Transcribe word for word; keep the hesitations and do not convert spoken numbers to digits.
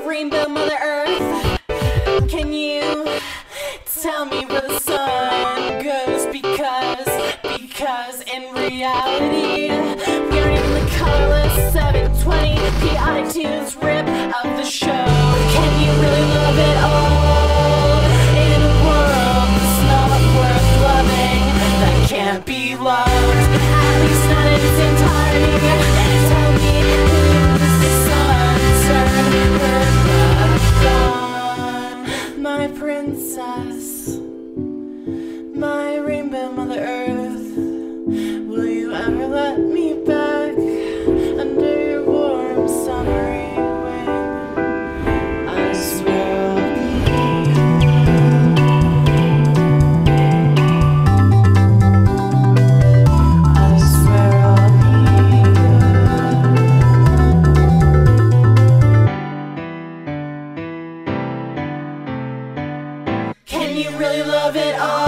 rainbow Mother Earth, can you tell me where the sun goes? Because, because in reality, we aren't even the colorless seven twenty p iTunes rip of the show. Can you really love it all in a world that's not worth loving, that can't be loved, at least not in its entirety? Tell me who is the sun turned her back on? My princess, my rainbow Mother Earth, will you ever let me back under your warm summery wing? I swear I'll be good. I swear I'll be good. Can you really love it all?